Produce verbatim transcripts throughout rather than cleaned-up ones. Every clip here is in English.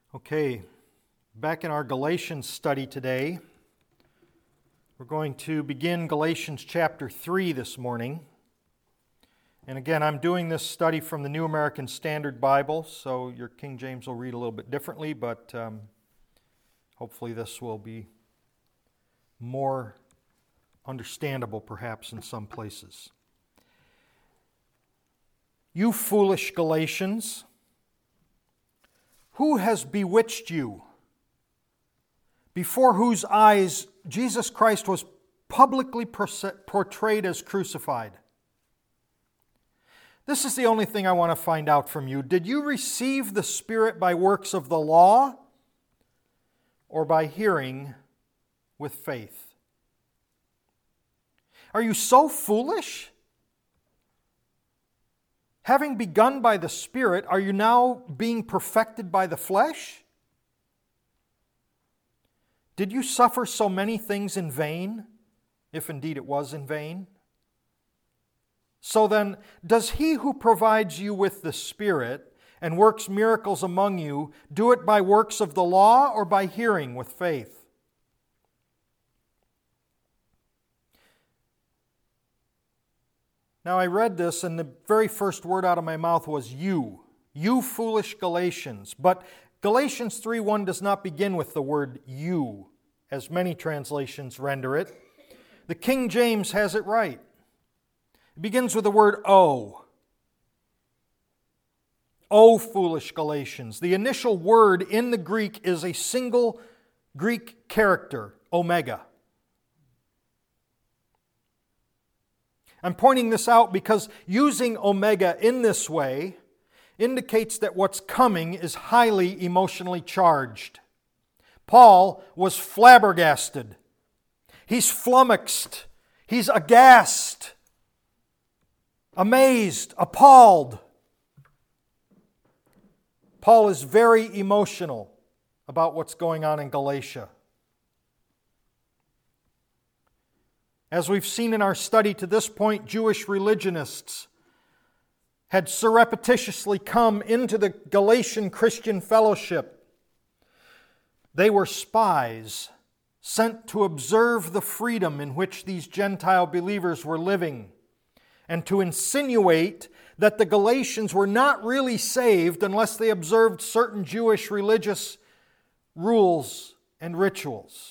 Okay, back in our Galatians study today, we're going to begin Galatians chapter three this morning. And again, I'm doing this study from the New American Standard Bible, so your King James will read a little bit differently, but um, hopefully this will be more understandable perhaps in some places. You foolish Galatians, who has bewitched you, before whose eyes Jesus Christ was publicly portrayed as crucified? This is the only thing I want to find out from you. Did you receive the Spirit by works of the law or by hearing with faith? Are you so foolish? Having begun by the Spirit, are you now being perfected by the flesh? Did you suffer so many things in vain, if indeed it was in vain? So then, does He who provides you with the Spirit and works miracles among you do it by works of the law or by hearing with faith? Now I read this and the very first word out of my mouth was you. You foolish Galatians. But Galatians three one does not begin with the word you, as many translations render it. The King James has it right. It begins with the word O. O foolish Galatians. The initial word in the Greek is a single Greek character, omega. I'm pointing this out because using omega in this way indicates that what's coming is highly emotionally charged. Paul was flabbergasted. He's flummoxed. He's aghast, amazed, appalled. Paul is very emotional about what's going on in Galatia. As we've seen in our study to this point, Jewish religionists had surreptitiously come into the Galatian Christian fellowship. They were spies sent to observe the freedom in which these Gentile believers were living and to insinuate that the Galatians were not really saved unless they observed certain Jewish religious rules and rituals.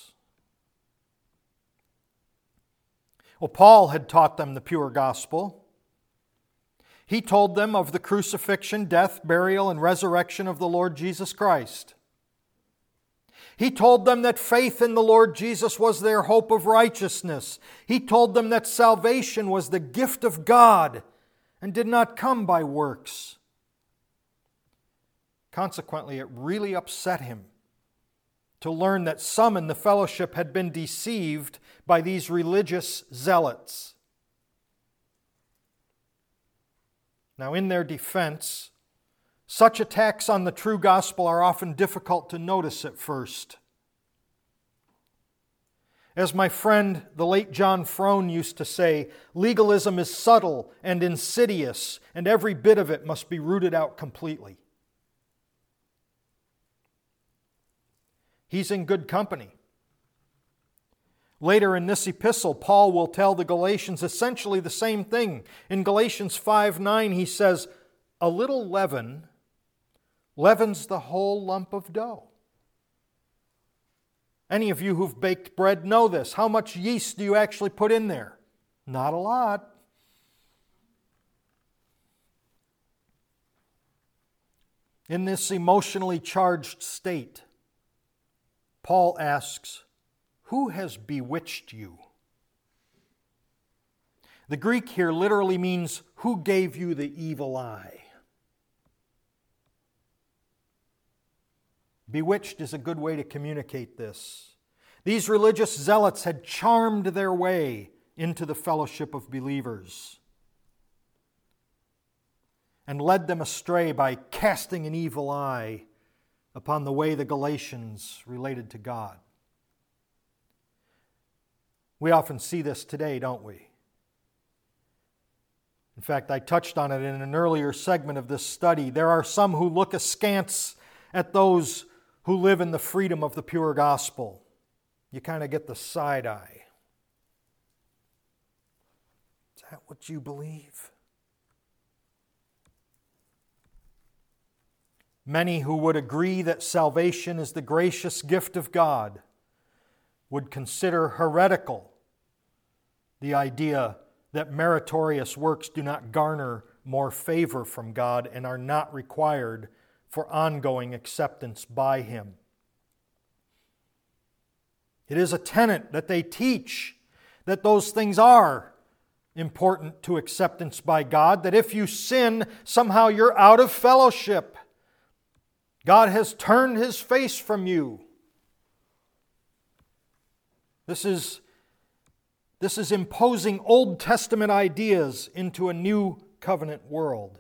Well, Paul had taught them the pure gospel. He told them of the crucifixion, death, burial, and resurrection of the Lord Jesus Christ. He told them that faith in the Lord Jesus was their hope of righteousness. He told them that salvation was the gift of God and did not come by works. Consequently, it really upset him to learn that some in the fellowship had been deceived by these religious zealots. Now, in their defense, such attacks on the true gospel are often difficult to notice at first. As my friend, the late John Frone, used to say, legalism is subtle and insidious, and every bit of it must be rooted out completely. He's in good company. Later in this epistle, Paul will tell the Galatians essentially the same thing. In Galatians five nine, he says, a little leaven leavens the whole lump of dough. Any of you who've baked bread know this. How much yeast do you actually put in there? Not a lot. In this emotionally charged state, Paul asks, who has bewitched you? The Greek here literally means, who gave you the evil eye? Bewitched is a good way to communicate this. These religious zealots had charmed their way into the fellowship of believers and led them astray by casting an evil eye upon the way the Galatians related to God. We often see this today, don't we? In fact, I touched on it in an earlier segment of this study. There are some who look askance at those who live in the freedom of the pure gospel. You kind of get the side eye. Is that what you believe? Many who would agree that salvation is the gracious gift of God would consider heretical the idea that meritorious works do not garner more favor from God and are not required for ongoing acceptance by Him. It is a tenet that they teach that those things are important to acceptance by God, that if you sin, somehow you're out of fellowship. God has turned His face from you. This is, this is imposing Old Testament ideas into a new covenant world.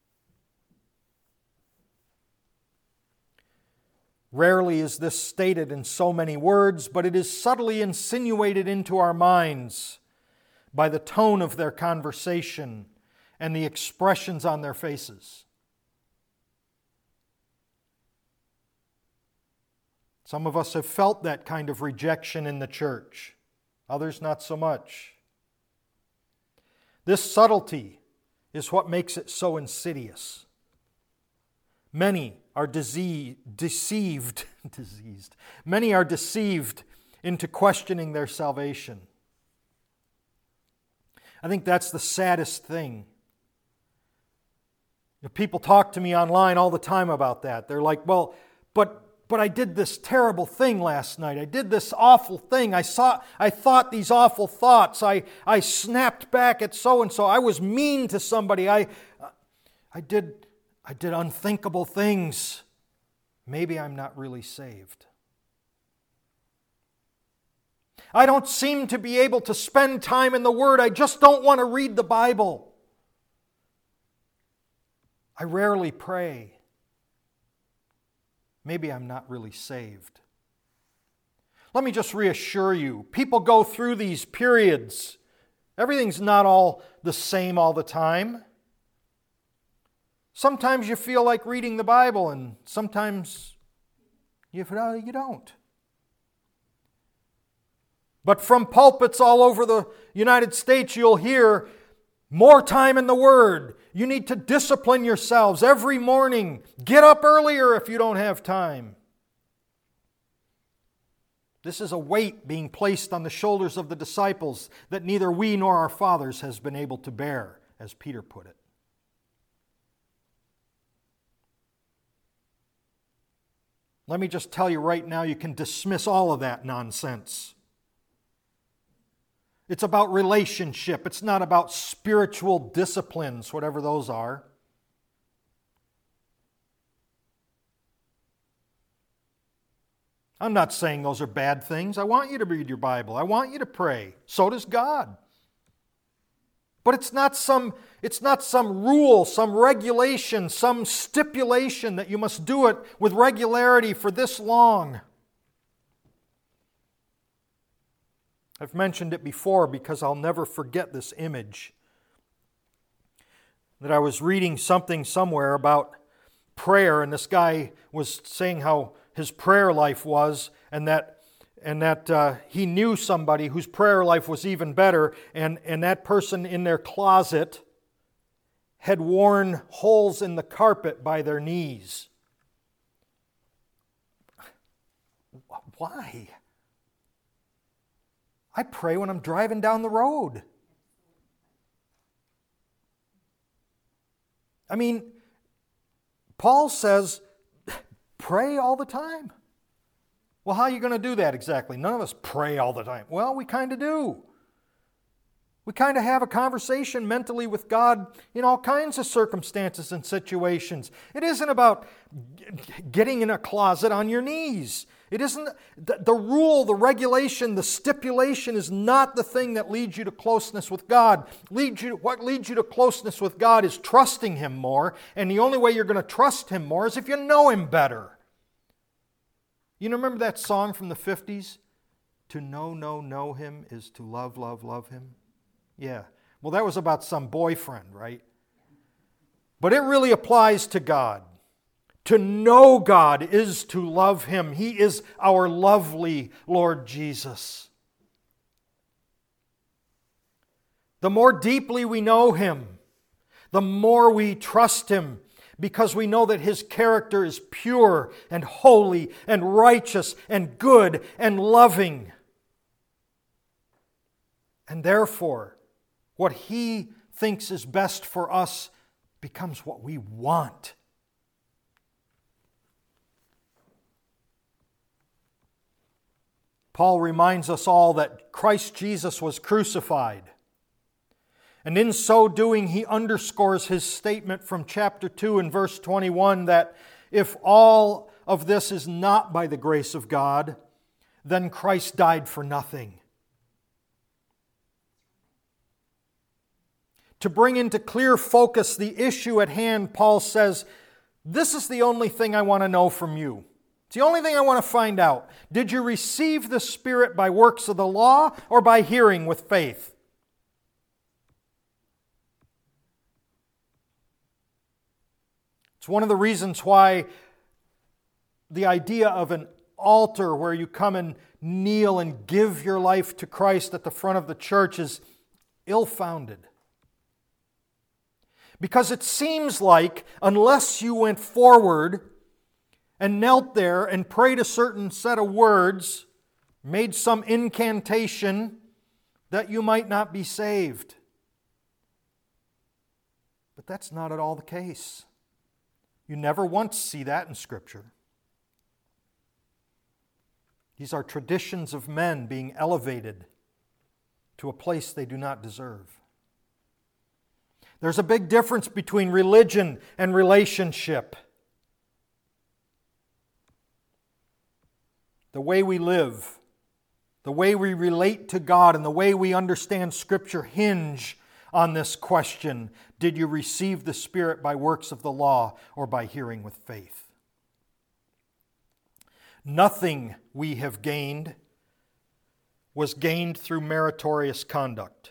Rarely is this stated in so many words, but it is subtly insinuated into our minds by the tone of their conversation and the expressions on their faces. Some of us have felt that kind of rejection in the church, others not so much. This subtlety is what makes it so insidious. Many are disease, deceived, diseased. Many are deceived into questioning their salvation. I think that's the saddest thing. People talk to me online all the time about that. They're like, well, but but I did this terrible thing last night. I did this awful thing. I saw I thought these awful thoughts. I, I snapped back at so-and-so. I was mean to somebody. I I did I did unthinkable things. Maybe I'm not really saved. I don't seem to be able to spend time in the Word. I just don't want to read the Bible. I rarely pray. Maybe I'm not really saved. Let me just reassure you, people go through these periods. Everything's not all the same all the time. Sometimes you feel like reading the Bible, and sometimes you you don't. But from pulpits all over the United States, you'll hear more time in the Word. You need to discipline yourselves every morning. Get up earlier if you don't have time. This is a weight being placed on the shoulders of the disciples that neither we nor our fathers has been able to bear, as Peter put it. Let me just tell you right now, you can dismiss all of that nonsense. It's about relationship. It's not about spiritual disciplines, whatever those are. I'm not saying those are bad things. I want you to read your Bible. I want you to pray. So does God. But it's not some, it's not some rule, some regulation, some stipulation that you must do it with regularity for this long. I've mentioned it before because I'll never forget this image. That I was reading something somewhere about prayer, and this guy was saying how his prayer life was, and that and that uh, he knew somebody whose prayer life was even better, and, and that person in their closet had worn holes in the carpet by their knees. Why? I pray when I'm driving down the road. I mean, Paul says, pray all the time. Well, how are you going to do that exactly? None of us pray all the time. Well, we kind of do. We kind of have a conversation mentally with God in all kinds of circumstances and situations. It isn't about getting in a closet on your knees. It isn't the, the rule, the regulation, the stipulation is not the thing that leads you to closeness with God. Leads you, what leads you to closeness with God is trusting Him more, and the only way you're going to trust Him more is if you know Him better. You remember that song from the fifties? To know, know, know Him is to love, love, love Him. Yeah. Well, that was about some boyfriend, right? But it really applies to God. To know God is to love Him. He is our lovely Lord Jesus. The more deeply we know Him, the more we trust Him, because we know that His character is pure and holy and righteous and good and loving. And therefore, what He thinks is best for us becomes what we want. Paul reminds us all that Christ Jesus was crucified. And in so doing, he underscores his statement from chapter two and verse twenty-one that if all of this is not by the grace of God, then Christ died for nothing. To bring into clear focus the issue at hand, Paul says, this is the only thing I want to know from you. It's the only thing I want to find out. Did you receive the Spirit by works of the law or by hearing with faith? It's one of the reasons why the idea of an altar where you come and kneel and give your life to Christ at the front of the church is ill-founded. Because it seems like unless you went forward and knelt there and prayed a certain set of words, made some incantation, that you might not be saved. But that's not at all the case. You never once see that in Scripture. These are traditions of men being elevated to a place they do not deserve. There's a big difference between religion and relationship. The way we live, the way we relate to God, and the way we understand Scripture hinge on this question: did you receive the Spirit by works of the law or by hearing with faith? Nothing we have gained was gained through meritorious conduct.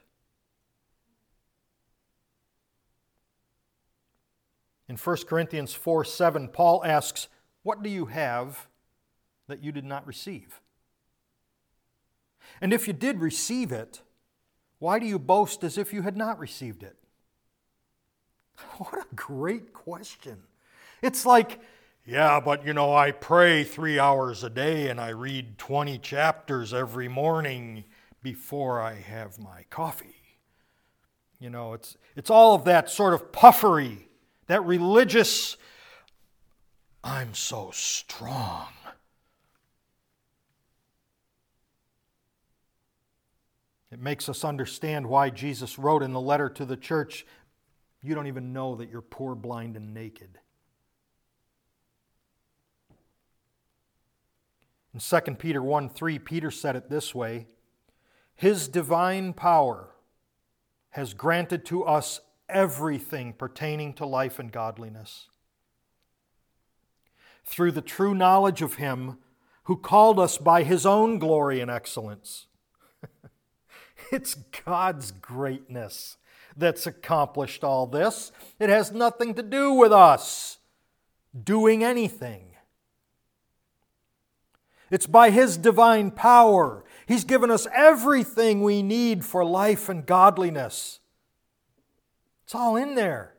In First Corinthians four seven, Paul asks, what do you have that you did not receive? And if you did receive it, why do you boast as if you had not received it? What a great question. It's like, yeah, but you know, I pray three hours a day and I read twenty chapters every morning before I have my coffee. You know, it's, it's all of that sort of puffery, that religious, I'm so strong. It makes us understand why Jesus wrote in the letter to the church, you don't even know that you're poor, blind, and naked. In Second Peter one three, Peter said it this way, His divine power has granted to us everything pertaining to life and godliness, through the true knowledge of Him who called us by His own glory and excellence. It's God's greatness that's accomplished all this. It has nothing to do with us doing anything. It's by His divine power. He's given us everything we need for life and godliness. It's all in there.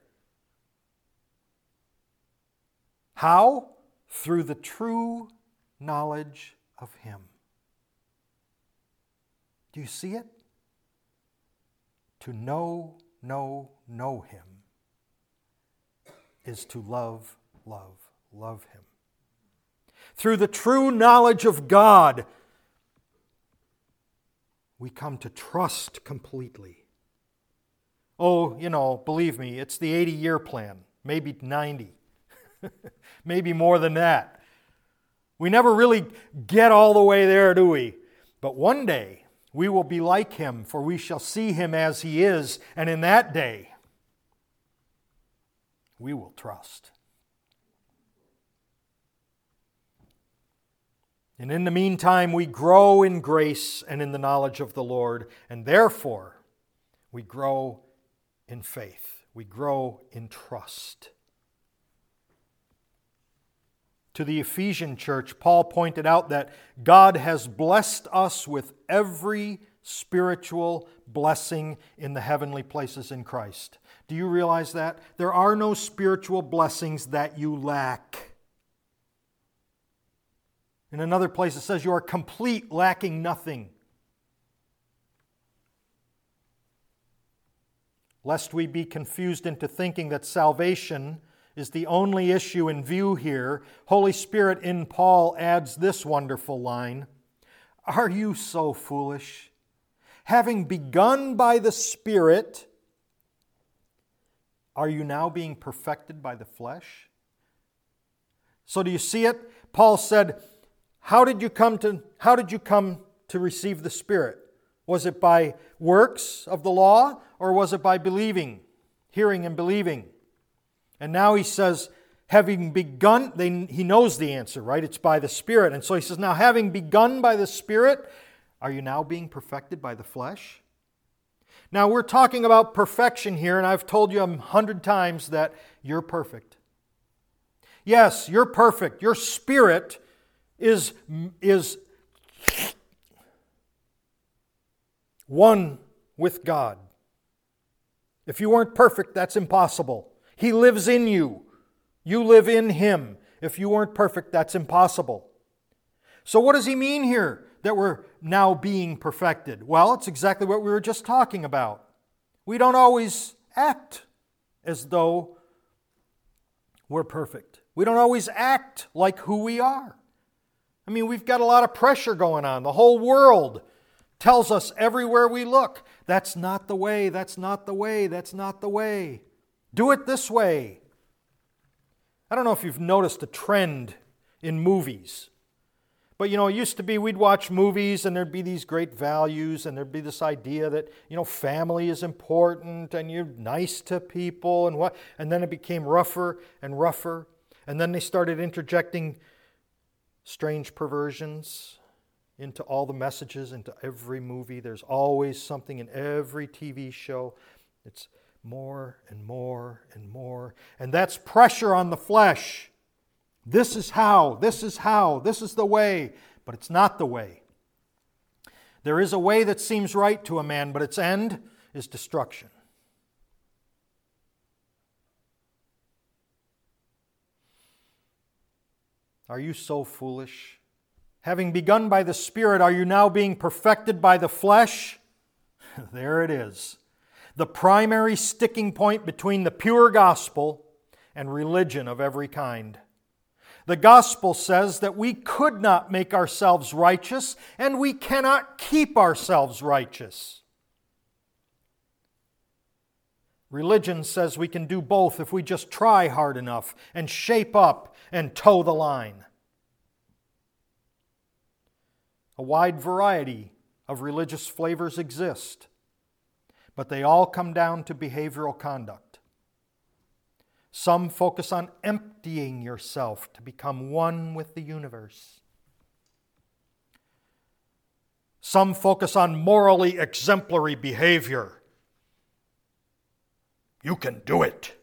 How? Through the true knowledge of Him. Do you see it? To know, know, know Him is to love, love, love Him. Through the true knowledge of God, we come to trust completely. Oh, you know, believe me, it's the eighty-year plan, maybe ninety, maybe more than that. We never really get all the way there, do we? But one day, we will be like Him, for we shall see Him as He is, and in that day, we will trust. And in the meantime, we grow in grace and in the knowledge of the Lord, and therefore, we grow in faith. We grow in trust. to the Ephesian church, Paul pointed out that God has blessed us with every spiritual blessing in the heavenly places in Christ. Do you realize that? There are no spiritual blessings that you lack. In another place it says you are complete, lacking nothing. Lest we be confused into thinking that salvation is the only issue in view here, Holy Spirit in Paul adds this wonderful line, "Are you so foolish? Having begun by the Spirit, are you now being perfected by the flesh?" So do you see it? Paul said, how did you come to, how did you come to receive the Spirit? Was it by works of the law, or was it by believing, hearing and believing? And now he says, having begun, they, he knows the answer, right? It's by the Spirit. And so he says, now having begun by the Spirit, are you now being perfected by the flesh? Now we're talking about perfection here, and I've told you a hundred times that you're perfect. Yes, you're perfect. Your spirit is, is one with God. If you weren't perfect, that's impossible. He lives in you. You live in Him. If you weren't perfect, that's impossible. So what does he mean here that we're now being perfected? Well, it's exactly what we were just talking about. We don't always act as though we're perfect. We don't always act like who we are. I mean, we've got a lot of pressure going on. The whole world tells us everywhere we look, that's not the way, that's not the way, that's not the way. Do it this way. I don't know if you've noticed a trend in movies. But, you know, it used to be we'd watch movies and there'd be these great values and there'd be this idea that, you know, family is important and you're nice to people and what. And then it became rougher and rougher. And then they started interjecting strange perversions into all the messages, into every movie. There's always something in every T V show. It's more and more and more. And that's pressure on the flesh. This is how, this is how, this is the way. But it's not the way. There is a way that seems right to a man, but its end is destruction. Are you so foolish? Having begun by the Spirit, are you now being perfected by the flesh? There it is. The primary sticking point between the pure gospel and religion of every kind. The gospel says that we could not make ourselves righteous and we cannot keep ourselves righteous. Religion says we can do both if we just try hard enough and shape up and toe the line. A wide variety of religious flavors exist, but they all come down to behavioral conduct. Some focus on emptying yourself to become one with the universe. Some focus on morally exemplary behavior. You can do it.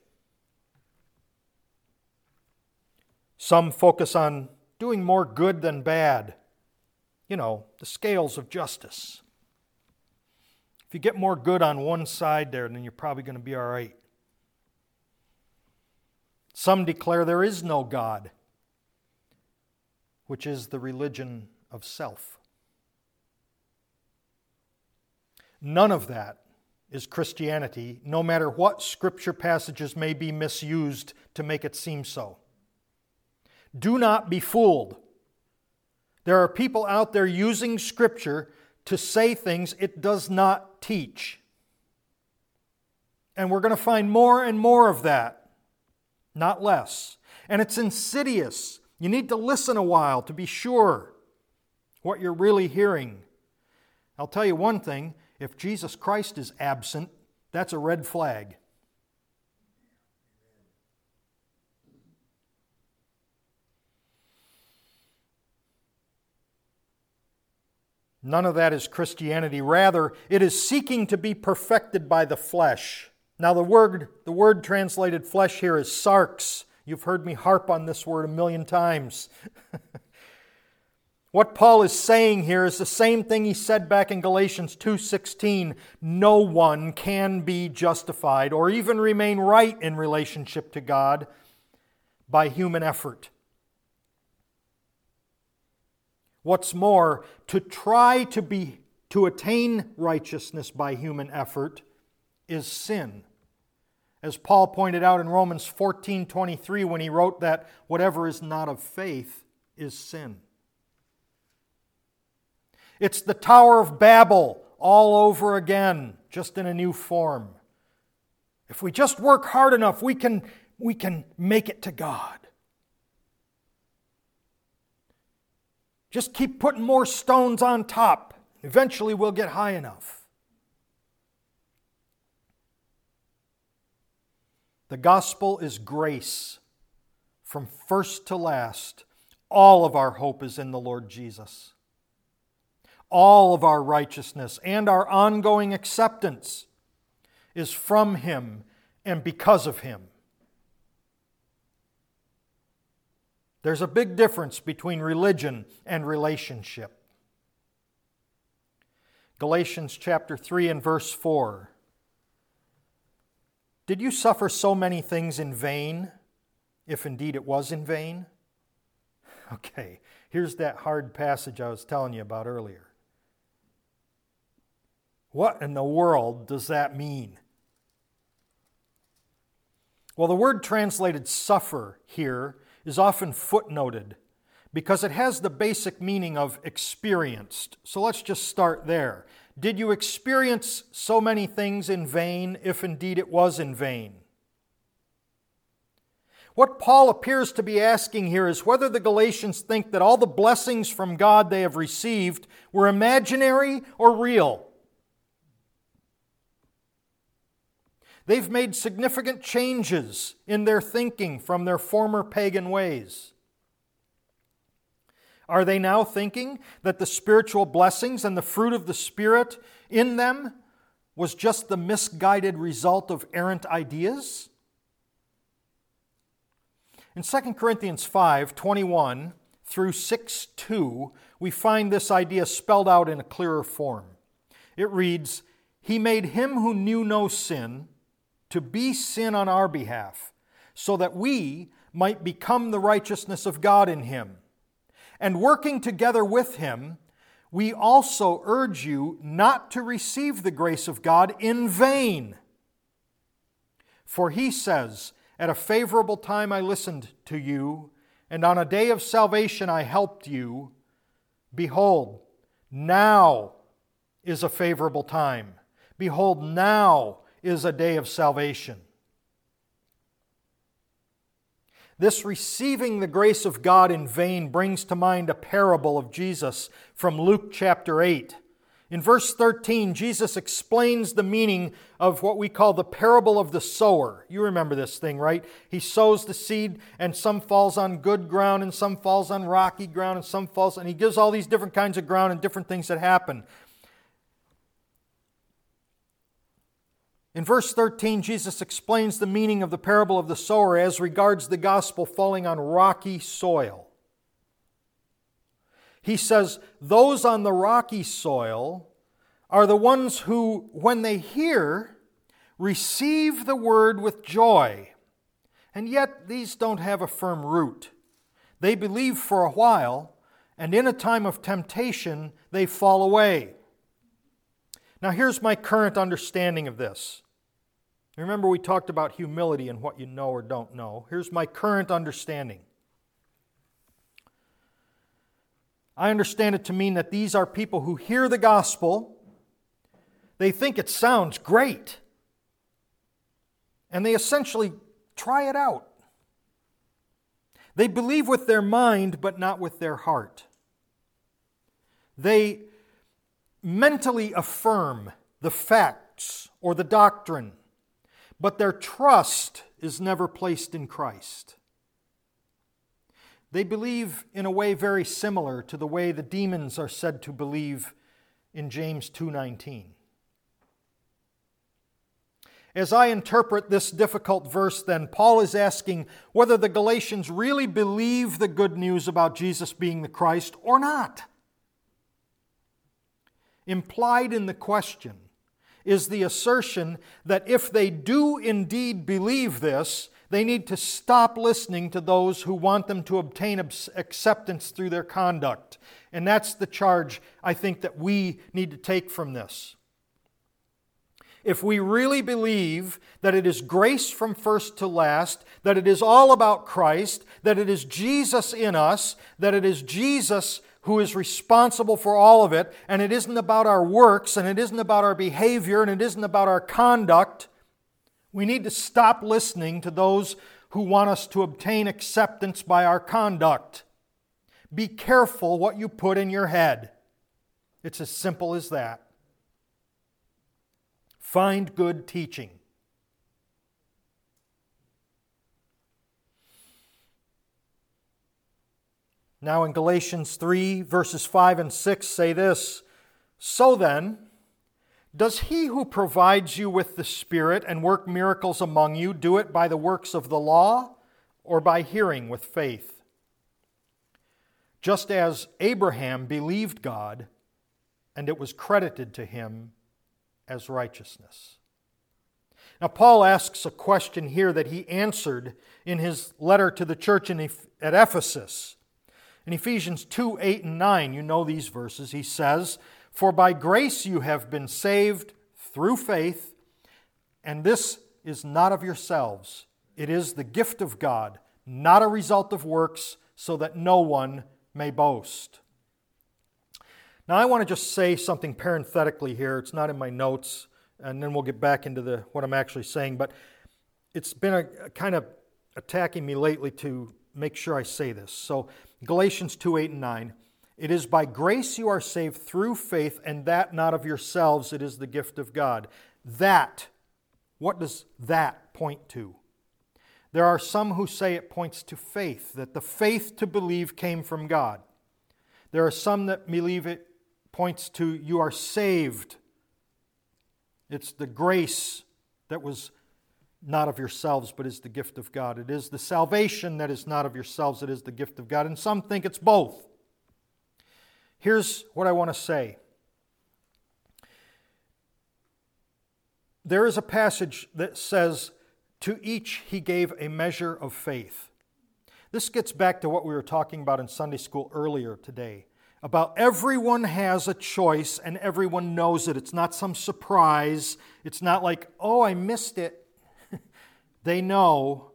Some focus on doing more good than bad. You know, the scales of justice. If you get more good on one side there, then you're probably going to be all right. Some declare there is no God, which is the religion of self. None of that is Christianity, no matter what scripture passages may be misused to make it seem so. Do not be fooled. There are people out there using scripture to say things it does not teach. And we're going to find more and more of that, not less. And it's insidious. You need to listen a while to be sure what you're really hearing. I'll tell you one thing, if Jesus Christ is absent, that's a red flag. None of that is Christianity. Rather, it is seeking to be perfected by the flesh. Now the word, the word translated flesh here is sarx. You've heard me harp on this word a million times. What Paul is saying here is the same thing he said back in Galatians two sixteen. No one can be justified or even remain right in relationship to God by human effort. What's more, to try to be to attain righteousness by human effort is sin. As Paul pointed out in Romans fourteen twenty-three when he wrote that whatever is not of faith is sin. It's the Tower of Babel all over again, just in a new form. If we just work hard enough, we can, we can make it to God. Just keep putting more stones on top. Eventually we'll get high enough. The gospel is grace. From first to last, all of our hope is in the Lord Jesus. All of our righteousness and our ongoing acceptance is from Him and because of Him. There's a big difference between religion and relationship. Galatians chapter three and verse four. Did you suffer so many things in vain, if indeed it was in vain? Okay, here's that hard passage I was telling you about earlier. What in the world does that mean? Well, the word translated suffer here is often footnoted because it has the basic meaning of experienced. So let's just start there. Did you experience so many things in vain, if indeed it was in vain? What Paul appears to be asking here is whether the Galatians think that all the blessings from God they have received were imaginary or real. They've made significant changes in their thinking from their former pagan ways. Are they now thinking that the spiritual blessings and the fruit of the Spirit in them was just the misguided result of errant ideas? In Second Corinthians five twenty-one through six two, we find this idea spelled out in a clearer form. It reads, "He made Him who knew no sin to be sin on our behalf, so that we might become the righteousness of God in Him. And working together with Him, we also urge you not to receive the grace of God in vain. For He says, at a favorable time I listened to you, and on a day of salvation I helped you. Behold, now is a favorable time. Behold, now is a day of salvation." This receiving the grace of God in vain brings to mind a parable of Jesus from Luke chapter eight. In verse thirteen, Jesus explains the meaning of what we call the parable of the sower. You remember this thing, right? He sows the seed, and some falls on good ground, and some falls on rocky ground, and some falls, and he gives all these different kinds of ground and different things that happen. In verse thirteen, Jesus explains the meaning of the parable of the sower as regards the gospel falling on rocky soil. He says, those on the rocky soil are the ones who, when they hear, receive the word with joy. And yet these don't have a firm root. They believe for a while, and in a time of temptation, they fall away. Now here's my current understanding of this. Remember, we talked about humility and what you know or don't know. Here's my current understanding. I understand it to mean that these are people who hear the gospel, they think it sounds great, and they essentially try it out. They believe with their mind, but not with their heart. They mentally affirm the facts or the doctrine, but their trust is never placed in Christ. They believe in a way very similar to the way the demons are said to believe in James two nineteen. As I interpret this difficult verse, then, Paul is asking whether the Galatians really believe the good news about Jesus being the Christ or not. Implied in the question is the assertion that if they do indeed believe this, they need to stop listening to those who want them to obtain acceptance through their conduct. And that's the charge I think that we need to take from this. If we really believe that it is grace from first to last, that it is all about Christ, that it is Jesus in us, that it is Jesus who is responsible for all of it, and it isn't about our works, and it isn't about our behavior, and it isn't about our conduct, we need to stop listening to those who want us to obtain acceptance by our conduct. Be careful what you put in your head. It's as simple as that. Find good teaching. Now in Galatians three, verses five and six say this, "So then, does he who provides you with the Spirit and work miracles among you do it by the works of the law or by hearing with faith? Just as Abraham believed God, and it was credited to him as righteousness." Now, Paul asks a question here that he answered in his letter to the church in, at Ephesus. In Ephesians two, eight, and nine, you know these verses, he says, "For by grace you have been saved through faith, and this is not of yourselves. It is the gift of God, not a result of works, so that no one may boast." Now, I want to just say something parenthetically here. It's not in my notes, and then we'll get back into the what I'm actually saying. But it's been a, a kind of attacking me lately to make sure I say this. So, Galatians two, eight, and nine. "It is by grace you are saved through faith, and that not of yourselves. It is the gift of God." That, what does that point to? There are some who say it points to faith, that the faith to believe came from God. There are some that believe it points to you are saved. It's the grace that was not of yourselves, but is the gift of God. It is the salvation that is not of yourselves, it is the gift of God. And some think it's both. Here's what I want to say. There is a passage that says, "To each he gave a measure of faith." This gets back to what we were talking about in Sunday school earlier today, about everyone has a choice and everyone knows it. It's not some surprise. It's not like, oh, I missed it. They know,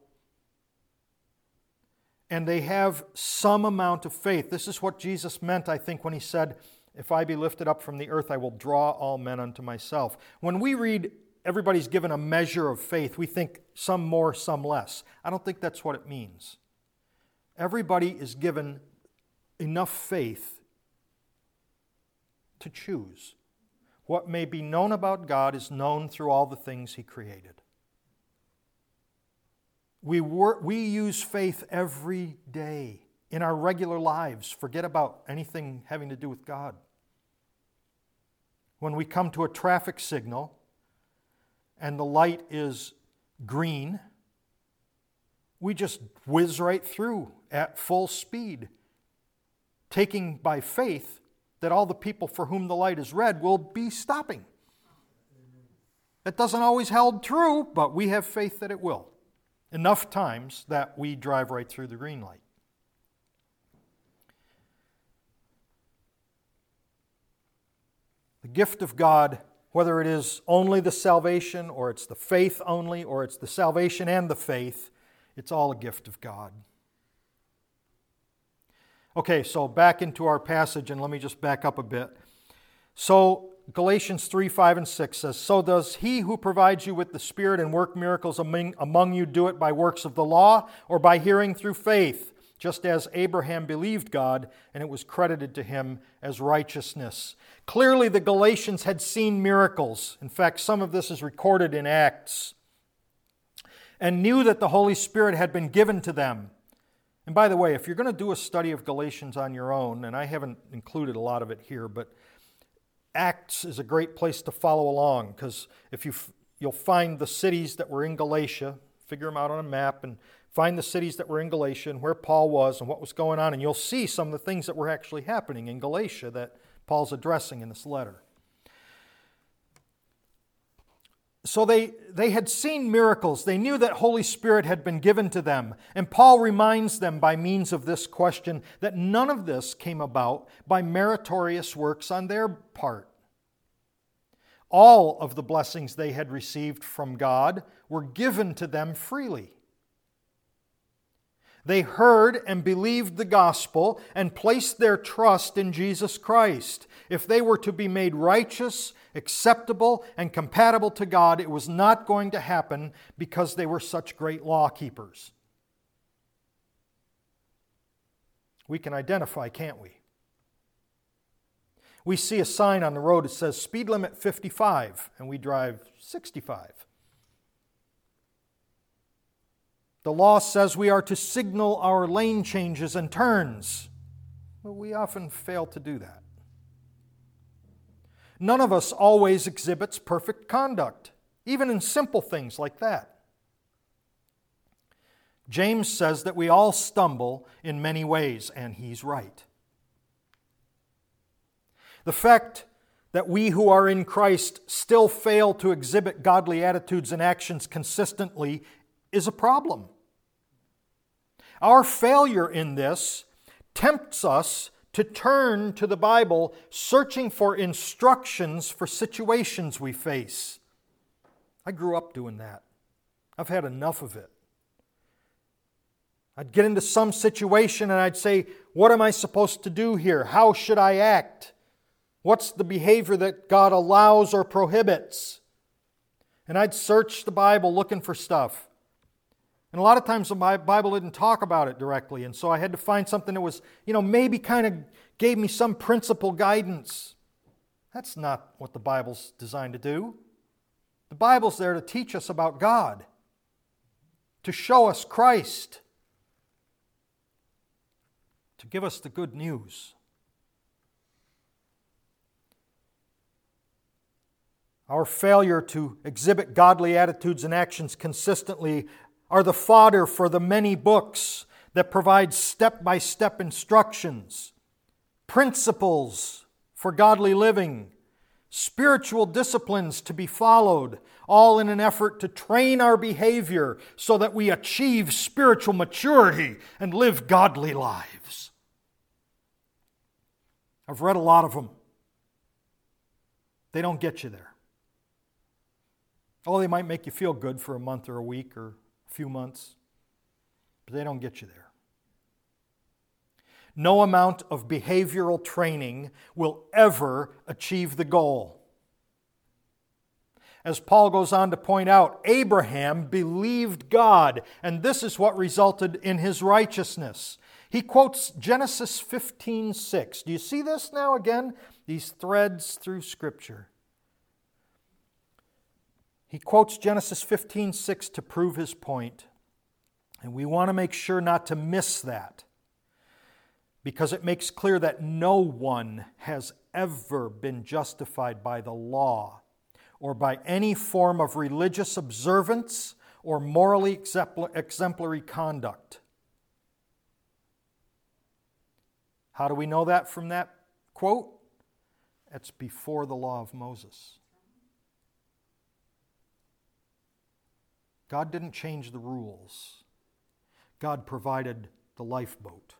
and they have some amount of faith. This is what Jesus meant, I think, when he said, "If I be lifted up from the earth, I will draw all men unto myself." When we read everybody's given a measure of faith, we think some more, some less. I don't think that's what it means. Everybody is given enough faith to choose. What may be known about God is known through all the things He created. We work, we use faith every day in our regular lives. Forget about anything having to do with God. When we come to a traffic signal and the light is green, we just whiz right through at full speed, taking by faith that all the people for whom the light is red will be stopping. That doesn't always hold true, but we have faith that it will. Enough times that we drive right through the green light. The gift of God, whether it is only the salvation, or it's the faith only, or it's the salvation and the faith, it's all a gift of God. Okay, so back into our passage, and let me just back up a bit. So, Galatians three, five, and six says, "So does he who provides you with the Spirit and work miracles among, among you do it by works of the law or by hearing through faith, just as Abraham believed God and it was credited to him as righteousness." Clearly the Galatians had seen miracles. In fact, some of this is recorded in Acts. And knew that the Holy Spirit had been given to them. And by the way, if you're going to do a study of Galatians on your own, and I haven't included a lot of it here, but Acts is a great place to follow along, because if you you'll find the cities that were in Galatia, figure them out on a map, and find the cities that were in Galatia and where Paul was and what was going on, and you'll see some of the things that were actually happening in Galatia that Paul's addressing in this letter. So they, they had seen miracles. They knew that Holy Spirit had been given to them. And Paul reminds them by means of this question that none of this came about by meritorious works on their part. All of the blessings they had received from God were given to them freely. They heard and believed the gospel and placed their trust in Jesus Christ. If they were to be made righteous, acceptable, and compatible to God, it was not going to happen because they were such great law keepers. We can identify, can't we? We see a sign on the road that says speed limit fifty-five, and we drive sixty-five. The law says we are to signal our lane changes and turns, but we often fail to do that. None of us always exhibits perfect conduct, even in simple things like that. James says that we all stumble in many ways, and he's right. The fact that we who are in Christ still fail to exhibit godly attitudes and actions consistently is a problem. Our failure in this tempts us to turn to the Bible, searching for instructions for situations we face. I grew up doing that. I've had enough of it. I'd get into some situation and I'd say, what am I supposed to do here? How should I act? What's the behavior that God allows or prohibits? And I'd search the Bible looking for stuff. And a lot of times the Bible didn't talk about it directly, and so I had to find something that was, you know, maybe kind of gave me some principle guidance. That's not what the Bible's designed to do. The Bible's there to teach us about God, to show us Christ, to give us the good news. Our failure to exhibit godly attitudes and actions consistently are the fodder for the many books that provide step-by-step instructions, principles for godly living, spiritual disciplines to be followed, all in an effort to train our behavior so that we achieve spiritual maturity and live godly lives. I've read a lot of them. They don't get you there. Oh, they might make you feel good for a month or a week or a few months, but they don't get you there. No amount of behavioral training will ever achieve the goal. As Paul goes on to point out, Abraham believed God, and this is what resulted in his righteousness. He quotes Genesis fifteen six. Do you see this now again? These threads through Scripture. He quotes Genesis fifteen six to prove his point. And we want to make sure not to miss that, because it makes clear that no one has ever been justified by the law or by any form of religious observance or morally exemplary conduct. How do we know that from that quote? It's before the law of Moses. God didn't change the rules. God provided the lifeboat.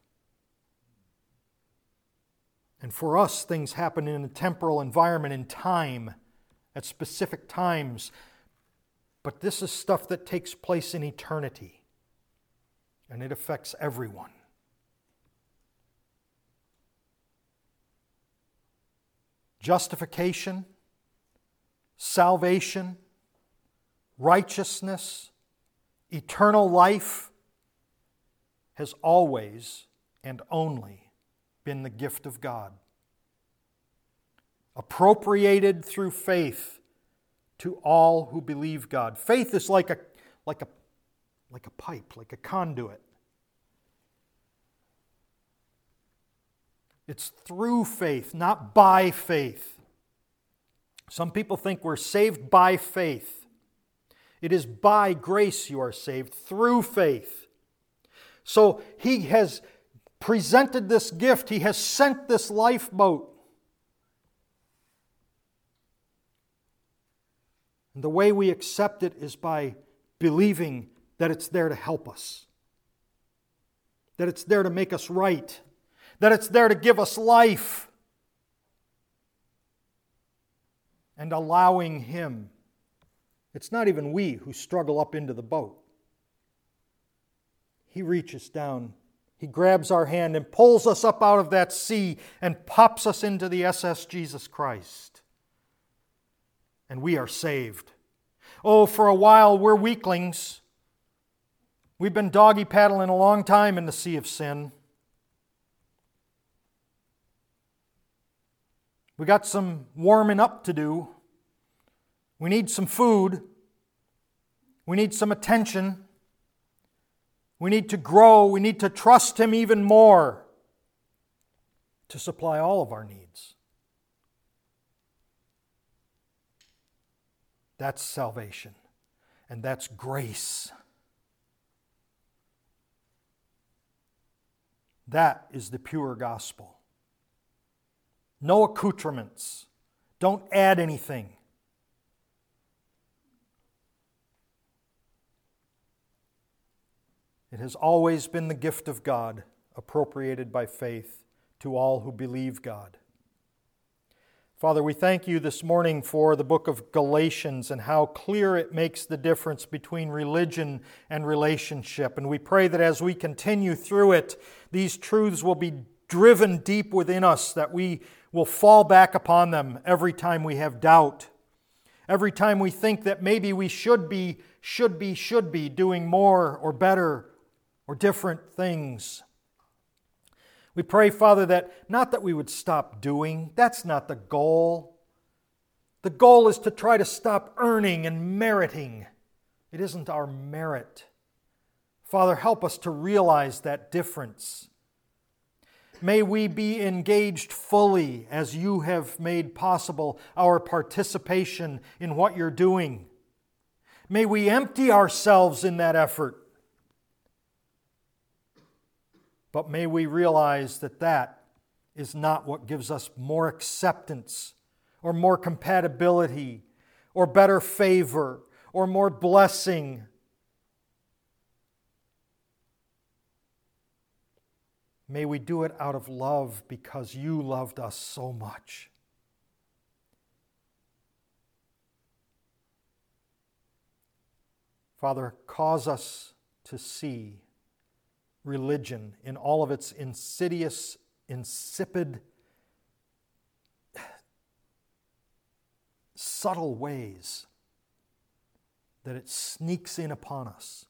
And for us, things happen in a temporal environment, in time, at specific times. But this is stuff that takes place in eternity. And it affects everyone. Justification, salvation, righteousness, eternal life has always and only been the gift of God, appropriated through faith to all who believe God. Faith is like a, like a, like a pipe, like a conduit. It's through faith, not by faith. Some people think we're saved by faith. It is by grace you are saved, through faith. So He has presented this gift. He has sent this lifeboat. And the way we accept it is by believing that it's there to help us, that it's there to make us right, that it's there to give us life, and allowing Him. It's not even we who struggle up into the boat. He reaches down, He grabs our hand and pulls us up out of that sea and pops us into the S S Jesus Christ. And we are saved. Oh, for a while we're weaklings. We've been doggy paddling a long time in the sea of sin. We got some warming up to do. We need some food. We need some attention. We need to grow. We need to trust Him even more to supply all of our needs. That's salvation. And that's grace. That is the pure gospel. No accoutrements. Don't add anything. It has always been the gift of God, appropriated by faith to all who believe God. Father, we thank You this morning for the book of Galatians and how clear it makes the difference between religion and relationship. And we pray that as we continue through it, these truths will be driven deep within us, that we will fall back upon them every time we have doubt, every time we think that maybe we should be, should be, should be doing more or better or different things. We pray, Father, that not that we would stop doing. That's not the goal. The goal is to try to stop earning and meriting. It isn't our merit. Father, help us to realize that difference. May we be engaged fully as You have made possible our participation in what You're doing. May we empty ourselves in that effort. But may we realize that that is not what gives us more acceptance or more compatibility or better favor or more blessing. May we do it out of love because You loved us so much. Father, cause us to see religion in all of its insidious, insipid, subtle ways that it sneaks in upon us.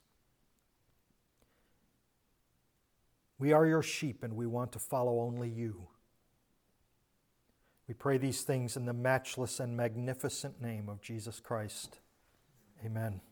We are Your sheep and we want to follow only You. We pray these things in the matchless and magnificent name of Jesus Christ. Amen.